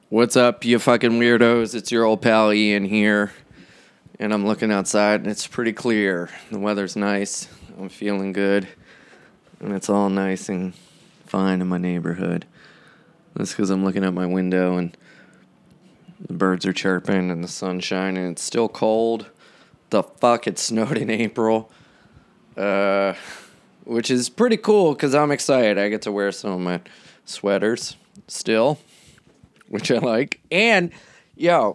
What's up, you fucking weirdos? It's your old pal Ian here. And I'm looking outside and it's pretty clear. The weather's nice. I'm feeling good. And it's all nice and fine in my neighborhood. That's because I'm looking out my window and the birds are chirping and the sun's shining. It's still cold. The fuck, it snowed in April. Which is pretty cool because I'm excited. I get to wear some of my sweaters still, which I like. And, yo,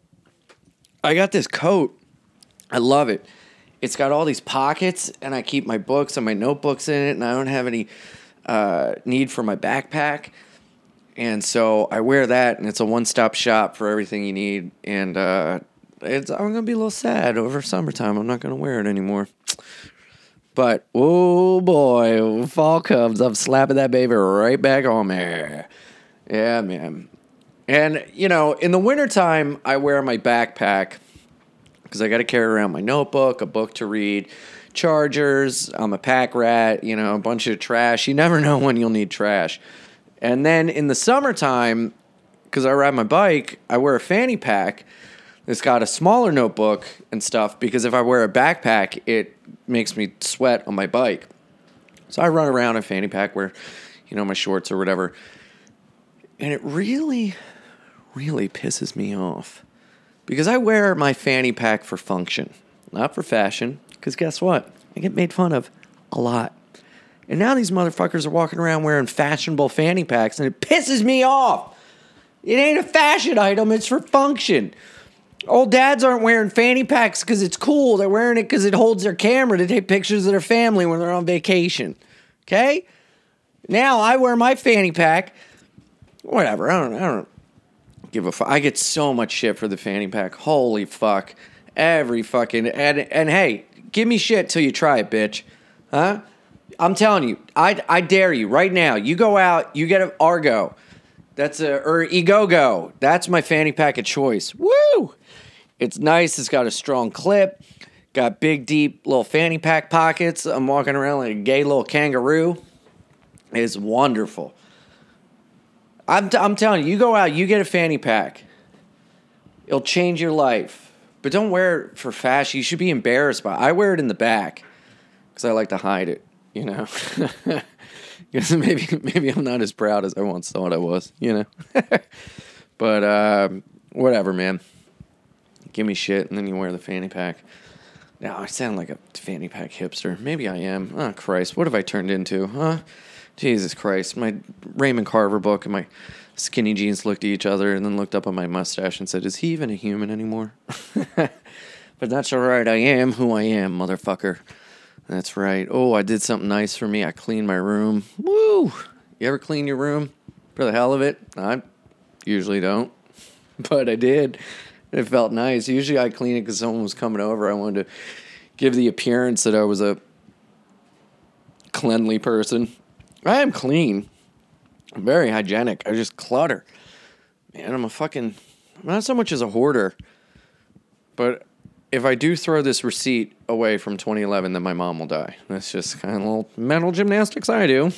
I got this coat. I love it. It's got all these pockets, and I keep my books and my notebooks in it, and I don't have any need for my backpack. And so I wear that, and it's a one-stop shop for everything you need. And I'm going to be a little sad over summertime. I'm not going to wear it anymore. But, oh boy, fall comes, I'm slapping that baby right back on there. Yeah, man. And, you know, in the wintertime, I wear my backpack because I got to carry around my notebook, a book to read, chargers. I'm a pack rat, you know, a bunch of trash. You never know when you'll need trash. And then in the summertime, because I ride my bike, I wear a fanny pack that's got a smaller notebook and stuff because if I wear a backpack, it makes me sweat on my bike. So I run around in a fanny pack, wear, you know, my shorts or whatever. And it really pisses me off because I wear my fanny pack for function, not for fashion, because guess what? I get made fun of a lot. And now these motherfuckers are walking around wearing fashionable fanny packs, and it pisses me off. It ain't a fashion item, it's for function. Old dads aren't wearing fanny packs because it's cool. They're wearing it because it holds their camera to take pictures of their family when they're on vacation. Okay? Now I wear my fanny pack. Whatever. I don't give a fuck. I get so much shit for the fanny pack. Holy fuck. Every fucking... And hey, give me shit till you try it, bitch. Huh? I'm telling you. I dare you right now. You go out. You get an Argo. Or Egogo. That's my fanny pack of choice. Woo! It's nice. It's got a strong clip. Got big, deep little fanny pack pockets. I'm walking around like a gay little kangaroo. It's wonderful. I'm telling you, you go out, you get a fanny pack. It'll change your life. But don't wear it for fashion. You should be embarrassed by it. I wear it in the back because I like to hide it, you know. Because maybe I'm not as proud as I once thought I was, you know. But whatever, man. Give me shit, and then you wear the fanny pack. Now, I sound like a fanny pack hipster. Maybe I am. Oh, Christ. What have I turned into? Huh? Jesus Christ. My Raymond Carver book and my skinny jeans looked at each other and then looked up at my mustache and said, is he even a human anymore? But that's all right. I am who I am, motherfucker. That's right. Oh, I did something nice for me. I cleaned my room. Woo! You ever clean your room for the hell of it? I usually don't, but I did. It felt nice. Usually I clean it because someone was coming over. I wanted to give the appearance that I was a cleanly person. I am clean. I'm very hygienic. I just clutter. Man, I'm not so much as a hoarder, but if I do throw this receipt away from 2011, then my mom will die. That's just kind of little mental gymnastics I do.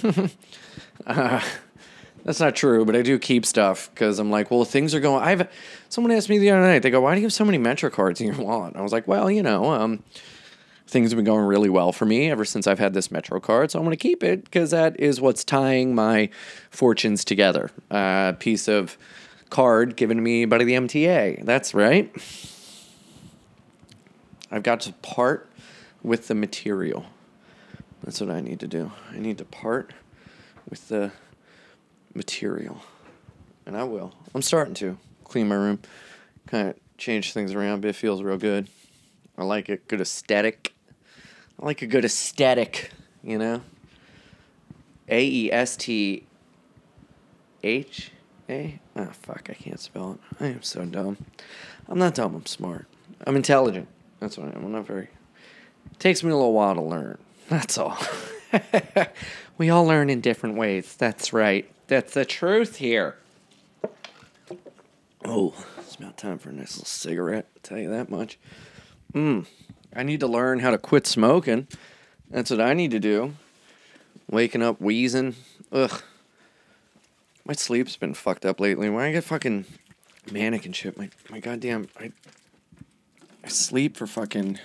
That's not true, but I do keep stuff because I'm like, well, things are going... Someone asked me the other night, they go, why do you have so many Metro cards in your wallet? And I was like, well, you know, things have been going really well for me ever since I've had this Metro card, so I'm going to keep it because that is what's tying my fortunes together. A piece of card given to me by the MTA. That's right. I've got to part with the material. That's what I need to do. I need to part with the material. And I will. I'm starting to clean my room. Kind of change things around, but it feels real good. I like it. Good aesthetic. I like a good aesthetic, you know? Aestheha? Oh, fuck, I can't spell it. I am so dumb. I'm not dumb, I'm smart. I'm intelligent. That's what I am. I'm not very... It takes me a little while to learn. That's all. We all learn in different ways. That's right. That's the truth here. Oh, it's about time for a nice little cigarette. I'll tell you that much. I need to learn how to quit smoking. That's what I need to do. Waking up wheezing. Ugh. My sleep's been fucked up lately. When I get fucking manic and shit. My goddamn, I sleep for fucking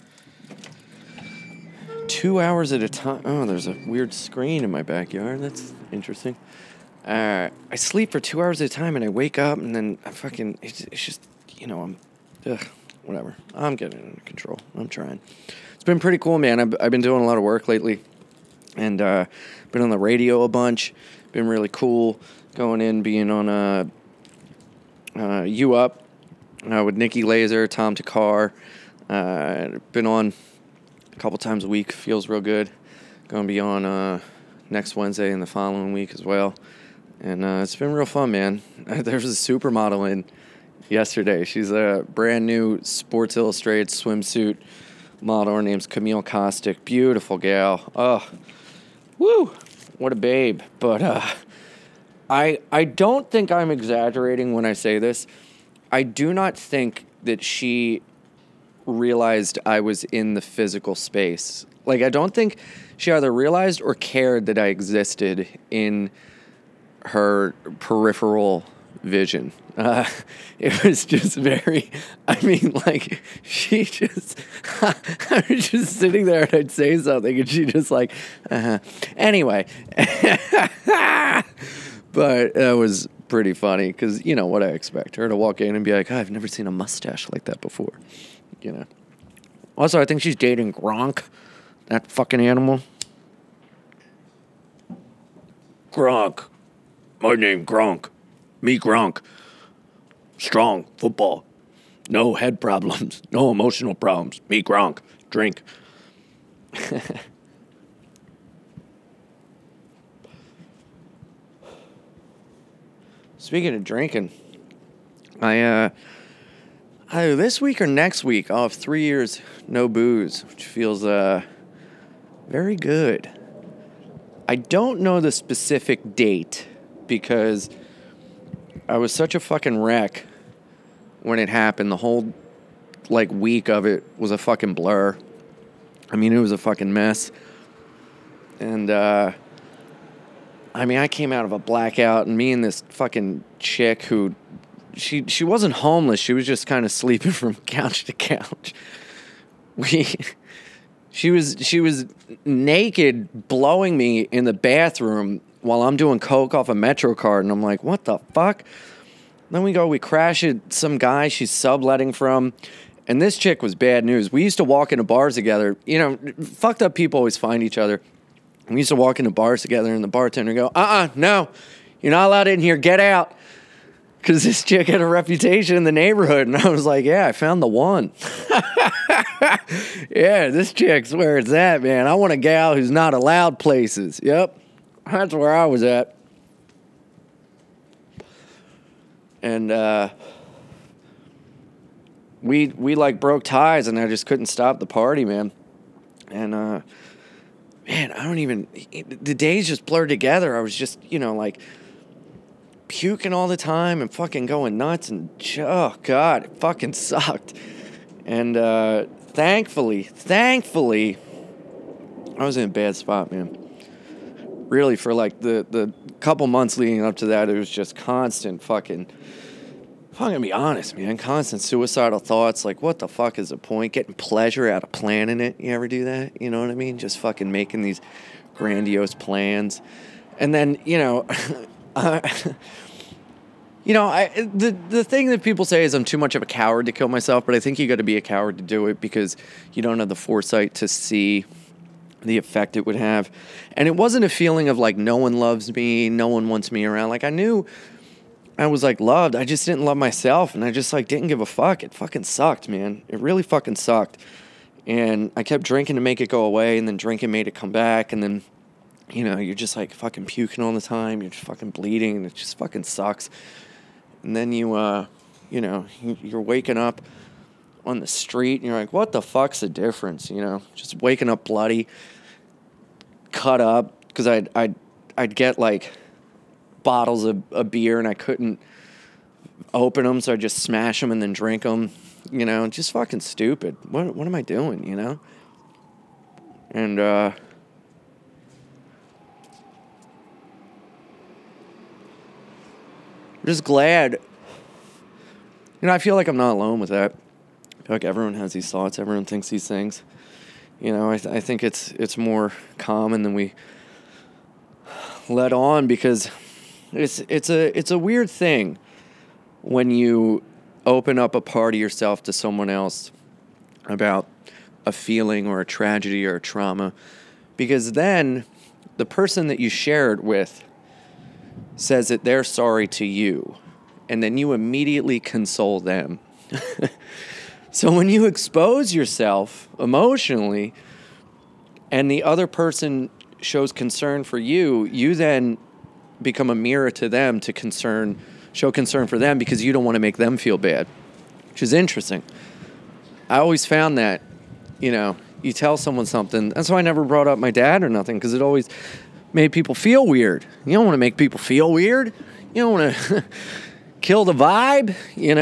2 hours at a time. Oh, there's a weird screen in my backyard. That's interesting. I sleep for 2 hours at a time, and I wake up, and then I fucking, it's just, whatever. I'm getting it under control. I'm trying. It's been pretty cool, man. I've been doing a lot of work lately, and been on the radio a bunch. Been really cool going in, being on You Up with Nikki Laser, Tom Takar. Been on a couple times a week. Feels real good. Going to be on next Wednesday and the following week as well. And it's been real fun, man. There was a supermodel in yesterday. She's a brand new Sports Illustrated swimsuit model. Her name's Camille Kostick. Beautiful gal. Oh, woo. What a babe. But I don't think I'm exaggerating when I say this. I do not think that she realized I was in the physical space. Like, I don't think she either realized or cared that I existed in her peripheral vision. It was just very, she just, I was just sitting there and I'd say something and she just like, Anyway. But that was pretty funny because, you know, what I expect. Her to walk in and be like, I've never seen a mustache like that before. You know. Also, I think she's dating Gronk, that fucking animal. Gronk. My name Gronk. Me Gronk. Strong. Football. No head problems. No emotional problems. Me Gronk. Drink. Speaking of drinking, I this week or next week, I'll have 3 years no booze, which feels very good. I don't know the specific date because I was such a fucking wreck when it happened. The whole week of it was a fucking blur. I mean, it was a fucking mess. And I came out of a blackout, and me and this fucking chick who she wasn't homeless. She was just kind of sleeping from couch to couch. She was naked, blowing me in the bathroom while I'm doing coke off a MetroCard, and I'm like, what the fuck? Then we crash at some guy she's subletting from, and this chick was bad news. We used to walk into bars together. You know, fucked up people always find each other. We used to walk into bars together, and the bartender would go, no, you're not allowed in here, get out. Because this chick had a reputation in the neighborhood, and I was like, yeah, I found the one. Yeah, this chick's where it's at, man. I want a gal who's not allowed places. Yep, that's where I was at. And we broke ties, and I just couldn't stop the party, man. And man, the days just blurred together. I was just, puking all the time and fucking going nuts, and oh god, it fucking sucked. And thankfully, I was in a bad spot, man. Really, for the couple months leading up to that, it was just constant fucking. If I'm gonna be honest, man, constant suicidal thoughts. Like, what the fuck is the point? Getting pleasure out of planning it. You ever do that? You know what I mean? Just fucking making these grandiose plans, and then the thing that people say is I'm too much of a coward to kill myself, but I think you got to be a coward to do it because you don't have the foresight to see the effect it would have. And it wasn't a feeling of no one loves me, no one wants me around. I knew I was loved. I just didn't love myself, and I just didn't give a fuck. It fucking sucked, man. It really fucking sucked. And I kept drinking to make it go away, and then drinking made it come back, and then you're just fucking puking all the time. You're just fucking bleeding, and it just fucking sucks. And then you're waking up on the street, and you're like, what the fuck's the difference? Just waking up bloody, cut up, because I'd get bottles of beer, and I couldn't open them, so I'd just smash them and then drink them. Just fucking stupid. What am I doing? And I'm just glad I feel like I'm not alone with that. I feel like everyone has these thoughts. Everyone thinks these things. I think it's more common than we let on, because it's a weird thing when you open up a part of yourself to someone else about a feeling or a tragedy or a trauma, because then the person that you share it with says that they're sorry to you, and then you immediately console them. So when you expose yourself emotionally and the other person shows concern for you, you then become a mirror to them to show concern for them, because you don't want to make them feel bad, which is interesting. I always found that, you tell someone something. That's why I never brought up my dad or nothing, because it always made people feel weird. You don't want to make people feel weird. You don't want to kill the vibe,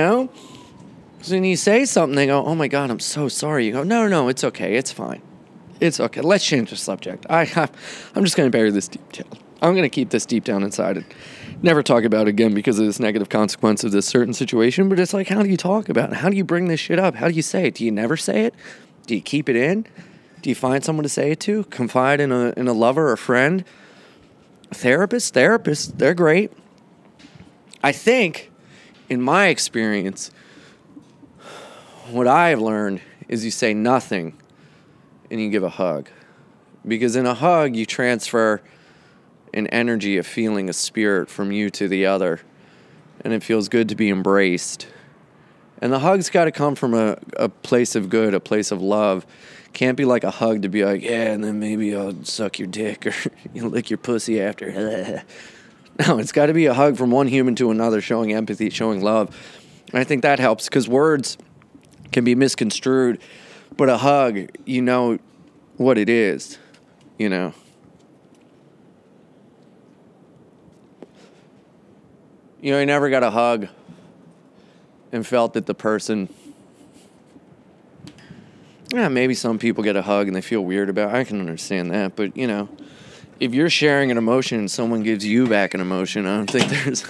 So when you say something, they go, "Oh my God, I'm so sorry." You go, No, it's okay. It's fine. It's okay. Let's change the subject. I'm just going to bury this deep down. I'm going to keep this deep down inside and never talk about it again because of this negative consequence of this certain situation. But it's like, how do you talk about it? How do you bring this shit up? How do you say it? Do you never say it? Do you keep it in? Do you find someone to say it to? Confide in a lover or friend? Therapists, they're great. I think, in my experience, what I have learned is you say nothing and you give a hug. Because in a hug, you transfer an energy, a feeling, a spirit from you to the other. And it feels good to be embraced. And the hug's got to come from a place of good, a place of love. Can't be like a hug to be like, yeah, and then maybe I'll suck your dick or lick your pussy after. No, it's got to be a hug from one human to another, showing empathy, showing love. And I think that helps, because words can be misconstrued. But a hug, you know what it is, I never got a hug and felt that the person... Yeah, maybe some people get a hug and they feel weird about it. I can understand that. But, if you're sharing an emotion and someone gives you back an emotion, I don't think there's,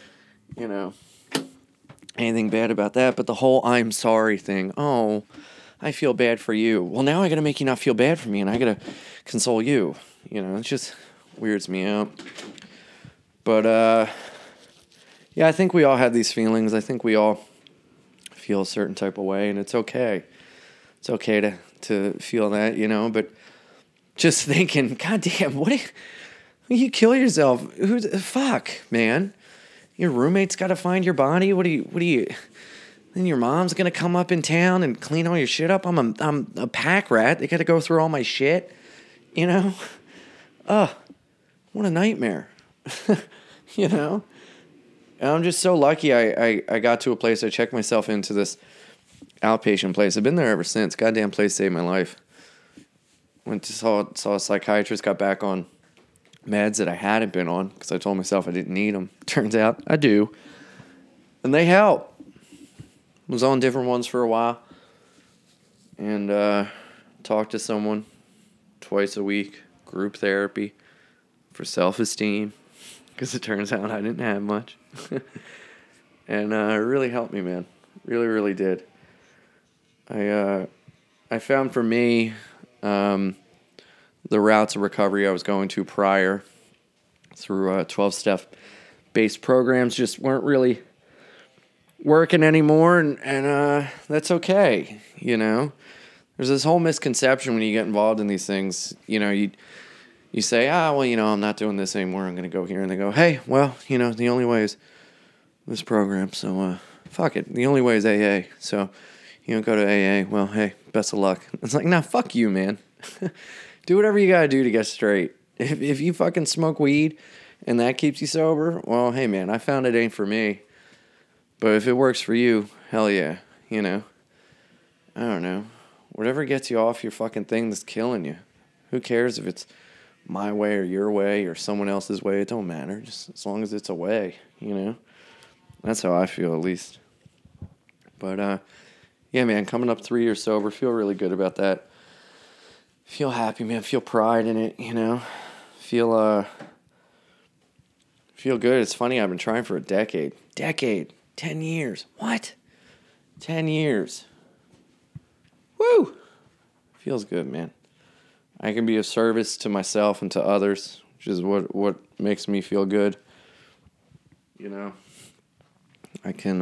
anything bad about that. But the whole I'm sorry thing, oh, I feel bad for you. Well, now I got to make you not feel bad for me, and I got to console you. It just weirds me out. But, yeah, I think we all have these feelings. I think we all feel a certain type of way, and it's okay. It's okay to feel that, but just thinking, God damn, what you kill yourself? Fuck, man. Your roommate's got to find your body. What do you, then your mom's going to come up in town and clean all your shit up. I'm a pack rat. They got to go through all my shit, what a nightmare, And I'm just so lucky I got to a place. I checked myself into this outpatient place. I've been there ever since. Goddamn place saved my life. Went to saw a psychiatrist, got back on meds that I hadn't been on because I told myself I didn't need them. Turns out I do. And they help. Was on different ones for a while. And talked to someone twice a week. Group therapy for self-esteem. Because it turns out I didn't have much. And it really helped me, man. Really, really did. I found for me, the routes of recovery I was going to prior through 12-step based programs just weren't really working anymore, and that's okay, There's this whole misconception when you get involved in these things, you say, well, I'm not doing this anymore, I'm going to go here, and they go, hey, well, the only way is this program, so fuck it, the only way is AA, so... go to AA. Well, hey, best of luck. It's like, nah, fuck you, man. Do whatever you gotta do to get straight. If you fucking smoke weed and that keeps you sober, well, hey, man, I found it ain't for me. But if it works for you, hell yeah, I don't know. Whatever gets you off your fucking thing that's killing you. Who cares if it's my way or your way or someone else's way? It don't matter. Just as long as it's a way, That's how I feel, at least. But, yeah, man, coming up 3 years sober, feel really good about that. Feel happy, man. Feel pride in it, Feel good. It's funny, I've been trying for a decade. 10 years. What? 10 years. Woo! Feels good, man. I can be of service to myself and to others, which is what makes me feel good. You know, I can,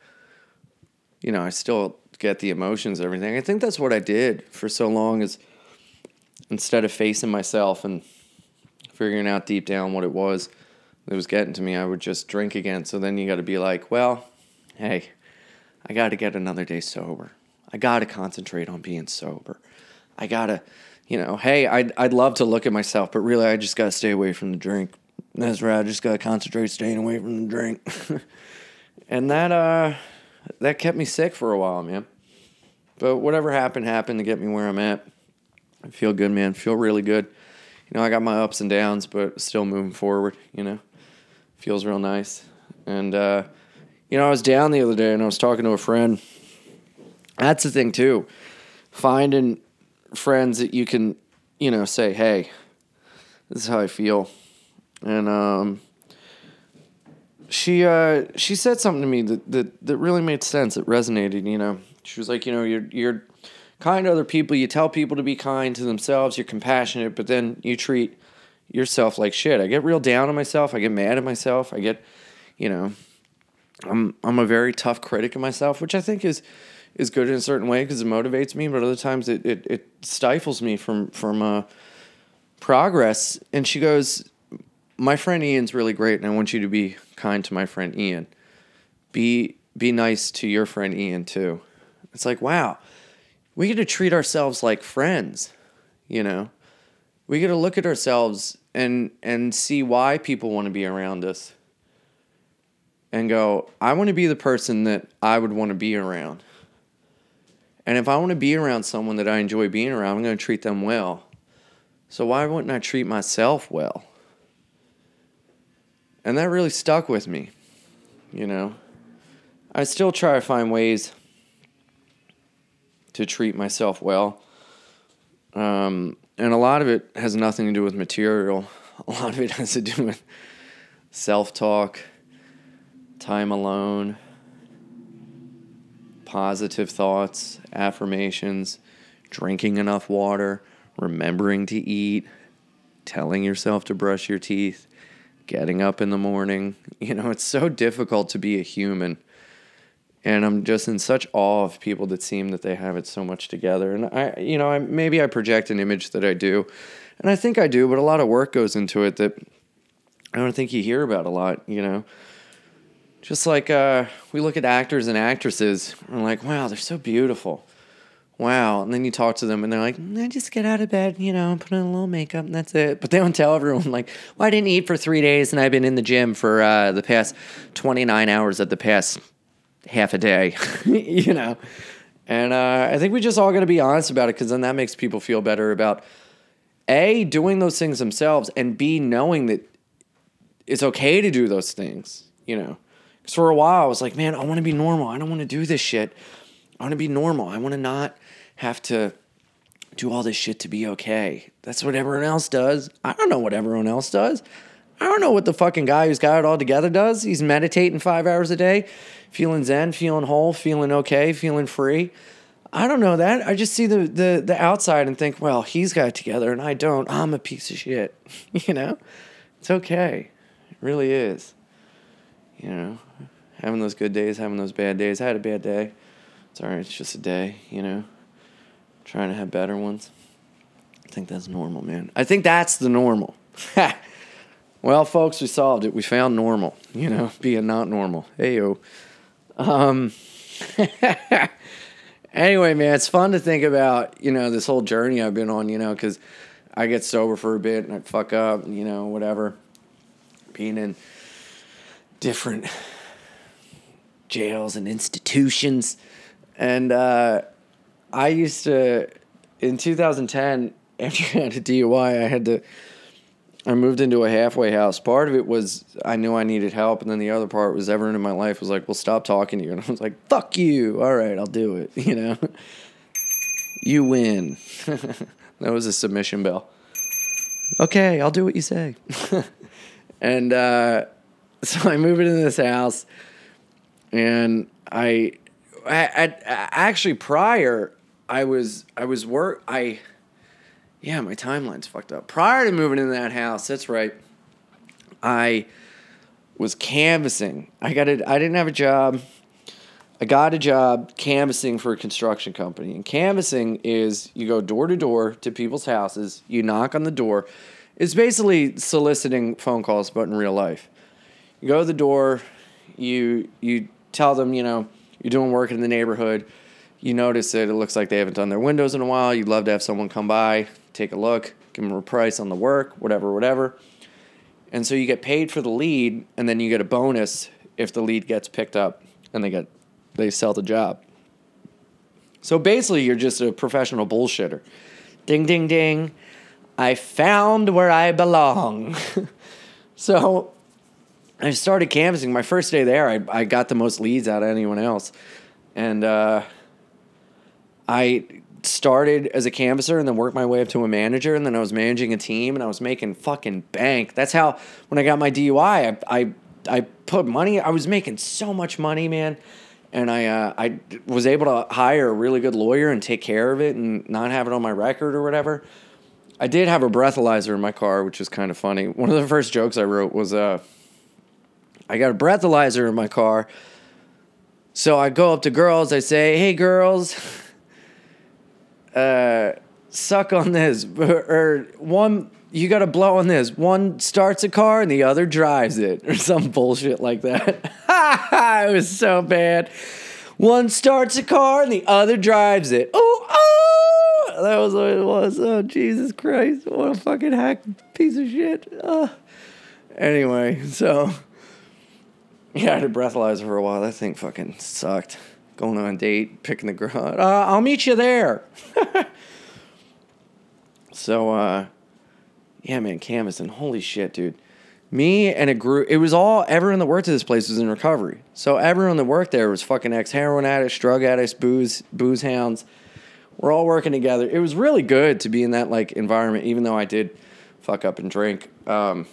I still get the emotions and everything. I think that's what I did for so long, is instead of facing myself and figuring out deep down what it was that was getting to me, I would just drink again. So then you got to be like, well, hey, I got to get another day sober. I got to concentrate on being sober. I got to, hey, I'd love to look at myself, but really I just got to stay away from the drink. That's right. I just got to concentrate staying away from the drink. And that kept me sick for a while, man. But whatever happened to get me where I'm at. I feel good, man. Feel really good. I got my ups and downs, but still moving forward, Feels real nice. And, I was down the other day and I was talking to a friend. That's the thing, too. Finding friends that you can, say, hey, this is how I feel. And she said something to me that really made sense. It resonated, She was like, you're kind to other people. You tell people to be kind to themselves. You're compassionate, but then you treat yourself like shit. I get real down on myself. I get mad at myself. I get, I'm a very tough critic of myself, which I think is good in a certain way because it motivates me, but other times it stifles me from progress. And she goes, my friend Ian's really great, and I want you to be kind to my friend Ian. Be nice to your friend Ian too. It's like, wow, we get to treat ourselves like friends, We get to look at ourselves and see why people want to be around us. And go, I want to be the person that I would want to be around. And if I want to be around someone that I enjoy being around, I'm going to treat them well. So why wouldn't I treat myself well? And that really stuck with me, I still try to find ways to treat myself well. And a lot of it has nothing to do with material. A lot of it has to do with self-talk, time alone, positive thoughts, affirmations, drinking enough water, remembering to eat, telling yourself to brush your teeth, getting up in the morning. It's so difficult to be a human. And I'm just in such awe of people that seem that they have it so much together. And maybe I project an image that I do. And I think I do, but a lot of work goes into it that I don't think you hear about a lot, Just like we look at actors and actresses, and we're like, wow, they're so beautiful. Wow. And then you talk to them and they're like, I just get out of bed, put on a little makeup and that's it. But they don't tell everyone, like, well, I didn't eat for 3 days and I've been in the gym for the past 29 hours at the past half a day, And I think we just all got to be honest about it, because then that makes people feel better about, A, doing those things themselves, and B, knowing that it's okay to do those things, Because for a while I was like, man, I want to be normal. I don't want to do this shit. I want to be normal. I want to not have to do all this shit to be okay. That's what everyone else does. I don't know what everyone else does. I don't know what the fucking guy who's got it all together does. He's meditating 5 hours a day, feeling zen, feeling whole, feeling okay, feeling free. I don't know that. I just see the outside and think, well, he's got it together and I don't. I'm a piece of shit. It's okay. It really is. Having those good days, having those bad days. I had a bad day. It's all right. It's just a day, Trying to have better ones. I think that's normal, man. I think that's the normal. Well, folks, we solved it. We found normal, being not normal. Hey-yo. Anyway, man, it's fun to think about, this whole journey I've been on, because I get sober for a bit and I fuck up, whatever. Being in different jails and institutions. And I used to, in 2010, after I had a DUI, I moved into a halfway house. Part of it was I knew I needed help, and then the other part was everyone in my life was like, well, stop talking to you. And I was like, fuck you. All right, I'll do it, You win. That was a submission bell. Okay, I'll do what you say. And so I moved into this house, and Actually prior, my timeline's fucked up. Prior to moving into that house, that's right, I was canvassing. I didn't have a job. I got a job canvassing for a construction company. And canvassing is you go door to door to people's houses, you knock on the door. It's basically soliciting phone calls, but in real life. You go to the door, you tell them, you're doing work in the neighborhood. You notice that it looks like they haven't done their windows in a while. You'd love to have someone come by, take a look, give them a price on the work, whatever. And so you get paid for the lead, and then you get a bonus if the lead gets picked up and they sell the job. So basically, you're just a professional bullshitter. Ding, ding, ding. I found where I belong. So I started canvassing. My first day there, I got the most leads out of anyone else. And I started as a canvasser and then worked my way up to a manager, and then I was managing a team, and I was making fucking bank. That's how, when I got my DUI, I put money. I was making so much money, man. And I was able to hire a really good lawyer and take care of it and not have it on my record or whatever. I did have a breathalyzer in my car, which was kind of funny. One of the first jokes I wrote was, I got a breathalyzer in my car. So I go up to girls. I say, hey, girls, suck on this. Or one, you got to blow on this. One starts a car and the other drives it. Or some bullshit like that. It was so bad. One starts a car and the other drives it. Oh, that was what it was. Oh, Jesus Christ. What a fucking hack piece of shit. Anyway, so, yeah, I had a breathalyzer for a while. That thing fucking sucked. Going on a date, picking the girl up. I'll meet you there. So, yeah, man, canvassing. Holy shit, dude. Me and a group, everyone that worked at this place was in recovery. So everyone that worked there was fucking ex-heroin addicts, drug addicts, booze hounds. We're all working together. It was really good to be in that, like, environment, even though I did fuck up and drink. But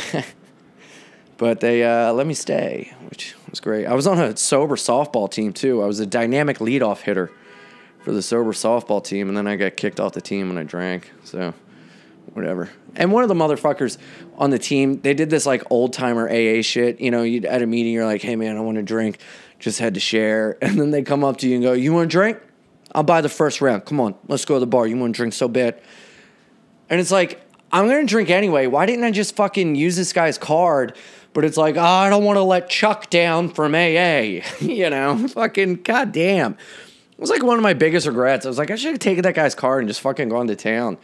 they let me stay, which was great. I was on a sober softball team, too. I was a dynamic leadoff hitter for the sober softball team, and then I got kicked off the team when I drank, so whatever. And one of the motherfuckers on the team, they did this, like, old-timer AA shit. You'd at a meeting, you're like, hey, man, I want to drink. Just had to share. And then they come up to you and go, you want to drink? I'll buy the first round. Come on, let's go to the bar. You want to drink so bad? And it's like, I'm going to drink anyway. Why didn't I just fucking use this guy's card? But it's like, I don't want to let Chuck down from AA. Fucking goddamn. It was like one of my biggest regrets. I was like, I should have taken that guy's card and just fucking gone to town.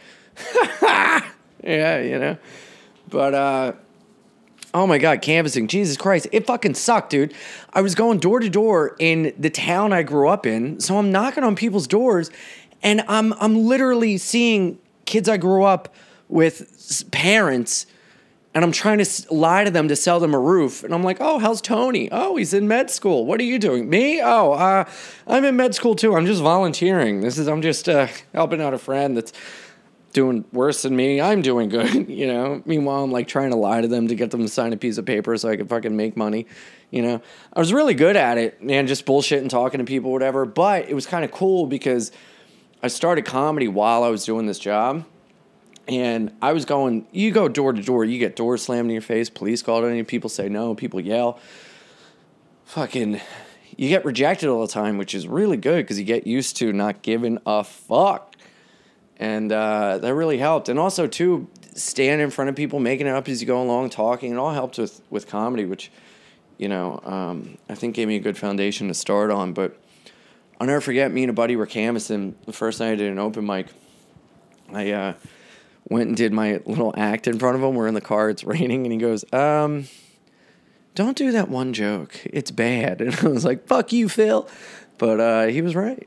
Yeah, But, oh my God, canvassing. Jesus Christ. It fucking sucked, dude. I was going door to door in the town I grew up in. So I'm knocking on people's doors, and I'm literally seeing kids I grew up with, parents, and I'm trying to lie to them to sell them a roof. And I'm like, oh, how's Tony? Oh, he's in med school. What are you doing? Me? Oh, I'm in med school too. I'm just volunteering. I'm just helping out a friend that's doing worse than me. I'm doing good, Meanwhile, I'm like trying to lie to them to get them to sign a piece of paper so I could fucking make money, I was really good at it, man, just bullshitting, talking to people, whatever. But it was kind of cool because I started comedy while I was doing this job. And I was you go door to door, you get doors slammed in your face, police called on you, people say no, people yell. Fucking, you get rejected all the time, which is really good because you get used to not giving a fuck. And that really helped. And also, too, standing in front of people, making it up as you go along, talking, it all helped with comedy, which, I think gave me a good foundation to start on. But I'll never forget, me and a buddy were canvassing. The first night I did an open mic, I went and did my little act in front of him. We're in the car, it's raining, and he goes, don't do that one joke. It's bad. And I was like, fuck you, Phil. But he was right.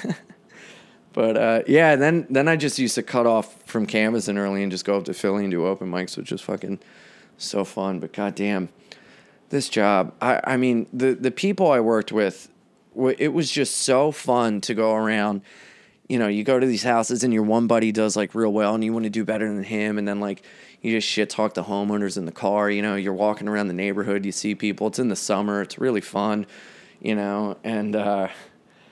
But, yeah, then I just used to cut off from canvassing early and just go up to Philly and do open mics, which was fucking so fun. But goddamn, this job, I mean, the people I worked with, it was just so fun to go around. You go to these houses and your one buddy does, like, real well and you want to do better than him. And then, like, you just shit talk to homeowners in the car. You're walking around the neighborhood. You see people. It's in the summer. It's really fun, and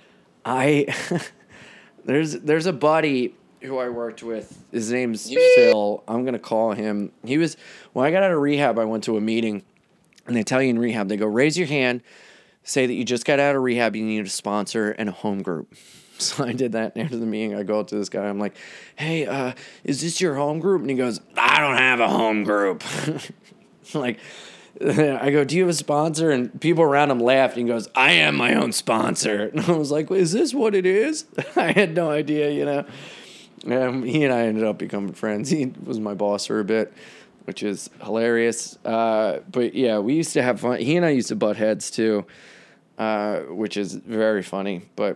I there's a buddy who I worked with. His name's Phil. I'm gonna call him. When I got out of rehab, I went to a meeting, and they tell you in rehab, they go, raise your hand, say that you just got out of rehab, you need a sponsor and a home group. So I did that. And after the meeting, I go up to this guy. I'm like, hey, is this your home group? And he goes, I don't have a home group. Like, I go, do you have a sponsor? And people around him laughed. And he goes, I am my own sponsor. And I was like, is this what it is? I had no idea, you know. He and I ended up becoming friends. He was my boss for a bit, which is hilarious. But yeah, we used to have fun. He and I used to butt heads too, which is very funny. But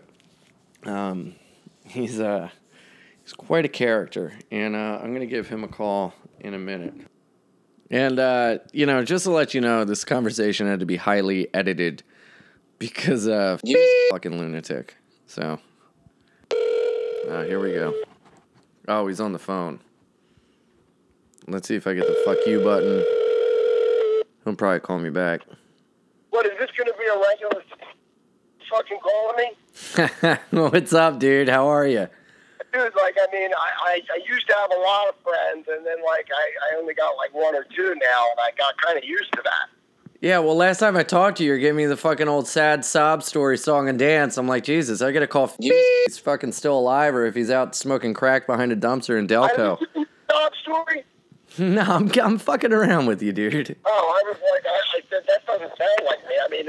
he's quite a character, and I'm gonna give him a call in a minute. And just to let you know, this conversation had to be highly edited because he's a fucking lunatic. So here we go. Oh, he's on the phone. Let's see if I get the fuck you button. He'll probably call me back. What, is this going to be a regular fucking calling me? What's up, dude? How are you? Dude, I used to have a lot of friends, and then, I only got, one or two now, and I got kind of used to that. Yeah, well, last time I talked to you, you were giving me the fucking old sad sob story, song and dance. I'm like, Jesus, I gotta call he's fucking still alive, or if he's out smoking crack behind a dumpster in Delco. Sob story? No, I'm fucking around with you, dude. Oh, I was like, I said, that doesn't sound like me. I mean,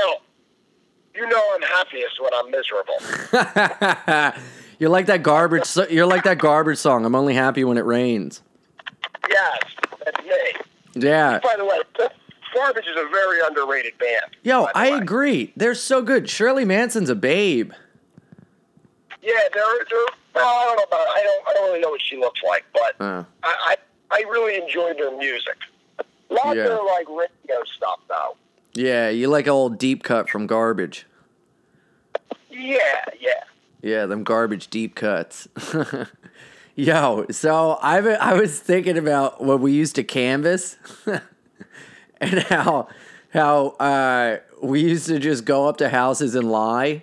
I'm happiest when I'm miserable. You're like that garbage song. I'm only happy when it rains. Yes, that's me. Yeah. By the way, Garbage is a very underrated band. Yo, I agree. They're so good. Shirley Manson's a babe. Yeah, they're I don't know about it. I don't really know what she looks like, but I really enjoyed their music. A lot of their radio stuff though. Yeah, you like an old deep cut from Garbage. Yeah. Yeah, them Garbage deep cuts. Yo, so I was thinking about when we used to canvas and how we used to just go up to houses and lie.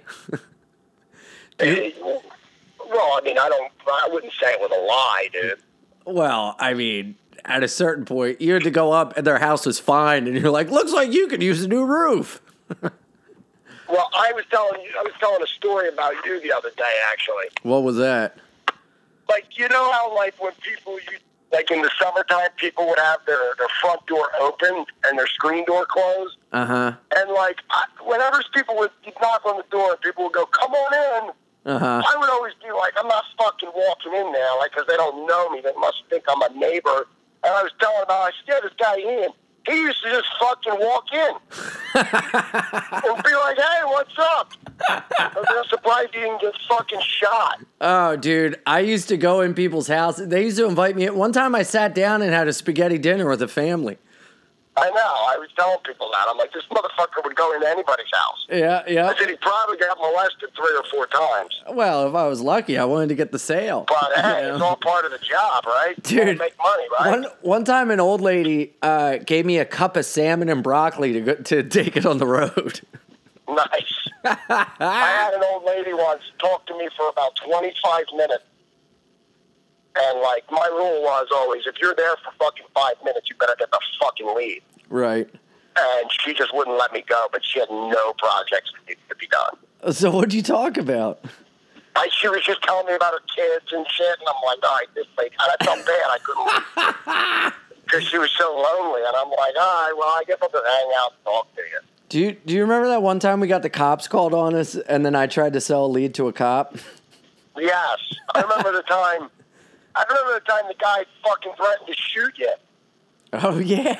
Well, I wouldn't say it was a lie, dude. Well, I mean, at a certain point, you had to go up and their house was fine, and you're like, looks like you could use a new roof. Well, I was telling a story about you the other day, actually. What was that? You know how, when people, in the summertime, people would have their front door open and their screen door closed? Uh-huh. And, whenever people would knock on the door, people would go, come on in. Uh-huh. I would always be like, I'm not fucking walking in there, because they don't know me. They must think I'm a neighbor. And I was telling them, I said, this guy Ian, he used to just fucking walk in. And be like, hey, what's up? I'm surprised he didn't get fucking shot. Oh, dude, I used to go in people's houses. They used to invite me. One time I sat down and had a spaghetti dinner with a family. I know. I was telling people that. I'm like, this motherfucker would go into anybody's house. Yeah. I said he probably got molested 3 or 4 times. Well, if I was lucky, I wanted to get the sale. But hey, it's all part of the job, right? Dude, make money, right? One time an old lady gave me a cup of salmon and broccoli to take it on the road. Nice. I had an old lady once talk to me for about 25 minutes. And, my rule was always, if you're there for fucking 5 minutes, you better get the fucking lead. Right. And she just wouldn't let me go, but she had no projects to be done. So what'd you talk about? She was just telling me about her kids and shit, and I'm like, all right, this lady, and I felt bad. I couldn't leave. Because she was so lonely, and I'm like, all right, well, I guess I'll just hang out and talk to you. Do you remember that one time we got the cops called on us, and then I tried to sell a lead to a cop? Yes. I remember the time the guy fucking threatened to shoot you. Oh, yeah.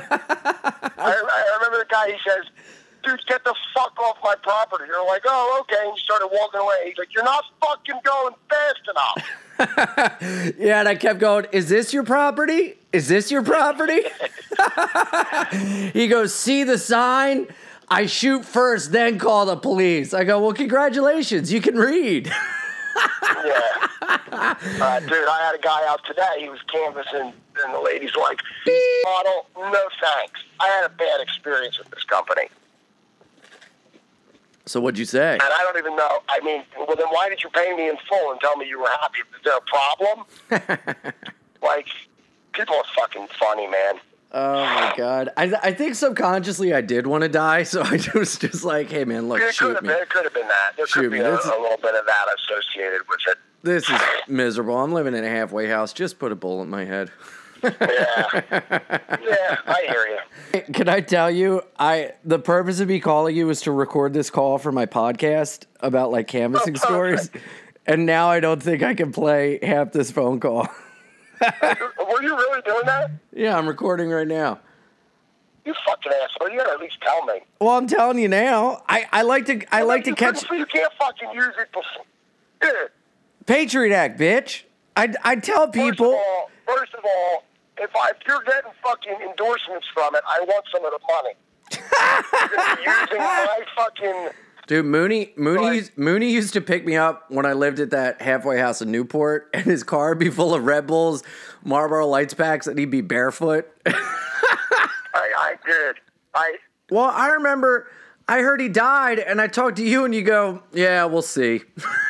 I remember the guy, he says, dude, get the fuck off my property. You're like, oh, okay. And you started walking away. He's like, you're not fucking going fast enough. Yeah, and I kept going, is this your property? Is this your property? He goes, see the sign? I shoot first, then call the police. I go, well, congratulations. You can read. Yeah. Dude, I had a guy out today. He was canvassing, and the lady's like, model, no thanks. I had a bad experience with this company. So what'd you say? And I don't even know. I mean, well, then why did you pay me in full and tell me you were happy? Is there a problem? Like, people are fucking funny, man. Oh my God! I think subconsciously I did want to die, so I was just like, "Hey man, look, shoot me." It could have been that. There could be a little bit of that associated with it. This is miserable. I'm living in a halfway house. Just put a bullet in my head. Yeah, I hear you. Can I tell you? The purpose of me calling you was to record this call for my podcast about like canvassing stories, and now I don't think I can play half this phone call. Were you really doing that? Yeah, I'm recording right now. You fucking asshole! You gotta at least tell me. Well, I'm telling you now. I like to catch. You can't fucking use it before. Yeah. Patriot Act, bitch. I tell people. First of all, if you're getting fucking endorsements from it, I want some of the money. You're using my fucking. Dude, Mooney used to pick me up when I lived at that halfway house in Newport, and his car would be full of Red Bulls, Marlboro Lights packs, and he'd be barefoot. I did. Well, I remember I heard he died, and I talked to you, and you go, "Yeah, we'll see."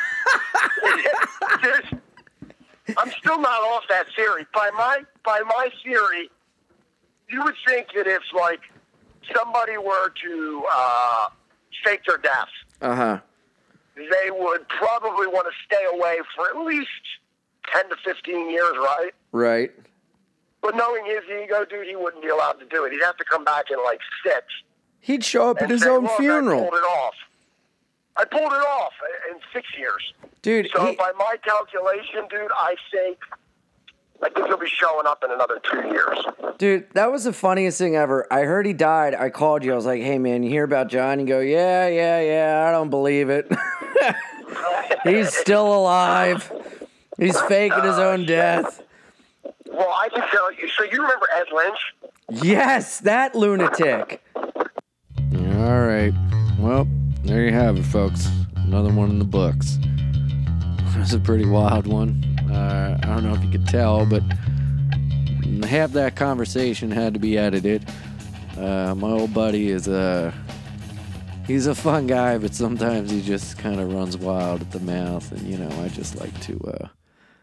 I'm still not off that theory. By my theory, you would think that if like somebody were to fake their death, they would probably want to stay away for at least 10 to 15 years, right? Right. But knowing his ego, dude, he wouldn't be allowed to do it. He'd have to come back in like 6. He'd show up at his own funeral. I pulled it off in 6 years. Dude. So by my calculation, dude, I think he'll be showing up in another 2 years. Dude, that was the funniest thing ever. I heard he died. I called you. I was like, "Hey, man, you hear about John?" You go, yeah. I don't believe it. He's still alive. He's faking his own death. Well, I can tell you. So you remember Ed Lynch? Yes, that lunatic. All right. Well, there you have it, folks. Another one in the books. That's a pretty wild one. I don't know if you could tell, but half that conversation had to be edited. My old buddy is he's a fun guy, but sometimes he just kind of runs wild at the mouth, and I just like to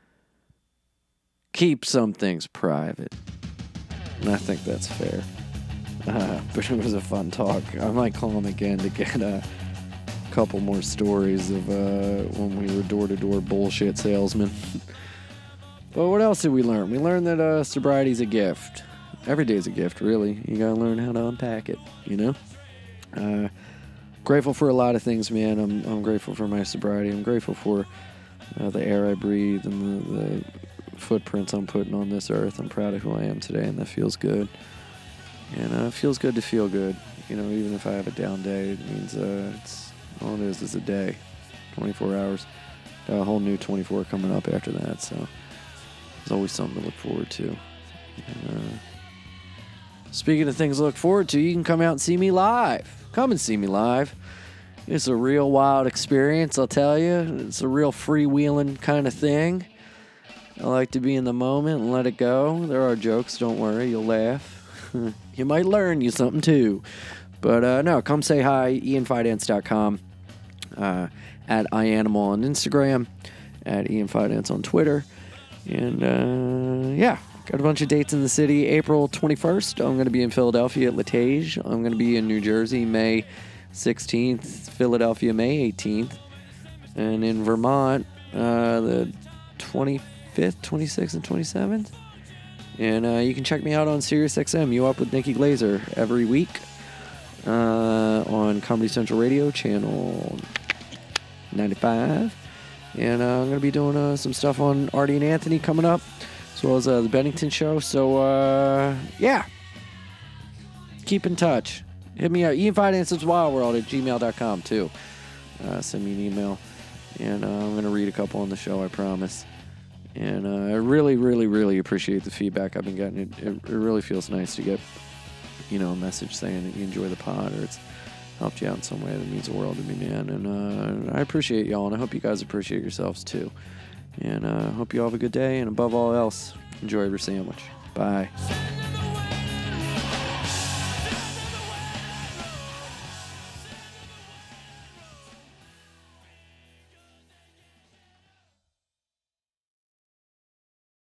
keep some things private, and I think that's fair. But it was a fun talk. I might call him again to get a couple more stories of when we were door-to-door bullshit salesmen. But what else did we learn? We learned that sobriety's a gift. Every day's a gift, really. You gotta learn how to unpack it, Grateful for a lot of things, man. I'm grateful for my sobriety. I'm grateful for the air I breathe and the footprints I'm putting on this earth. I'm proud of who I am today, and that feels good. And it feels good to feel good. Even if I have a down day, it means it's all it is a day, 24 hours. Got a whole new 24 coming up after that, so there's always something to look forward to. And, speaking of things to look forward to, you can come out and see me live. Come and see me live. It's a real wild experience, I'll tell you. It's a real freewheeling kind of thing. I like to be in the moment and let it go. There are jokes, don't worry, you'll laugh. You might learn you something too. But no, come say hi, ianfidance.com, at ianimal on Instagram, at ianfidance on Twitter. And yeah, got a bunch of dates in the city. April 21st, I'm going to be in Philadelphia at Latage. I'm going to be in New Jersey May 16th, Philadelphia May 18th. And in Vermont, the 25th, 26th, and 27th. And you can check me out on SiriusXM, You Up with Nikki Glazer, every week on Comedy Central Radio, channel 95. And I'm going to be doing some stuff on Artie and Anthony coming up, as well as the Bennington Show. So, yeah. Keep in touch. Hit me up. IanFinanceWildWorld@gmail.com, too. Send me an email. And I'm going to read a couple on the show, I promise. And I really, really, really appreciate the feedback I've been getting. It really feels nice to get, a message saying that you enjoy the pod or it's helped you out in some way. That means the world to me, man. And I appreciate y'all, and I hope you guys appreciate yourselves, too. And I hope you all have a good day, and above all else, enjoy your sandwich. Bye.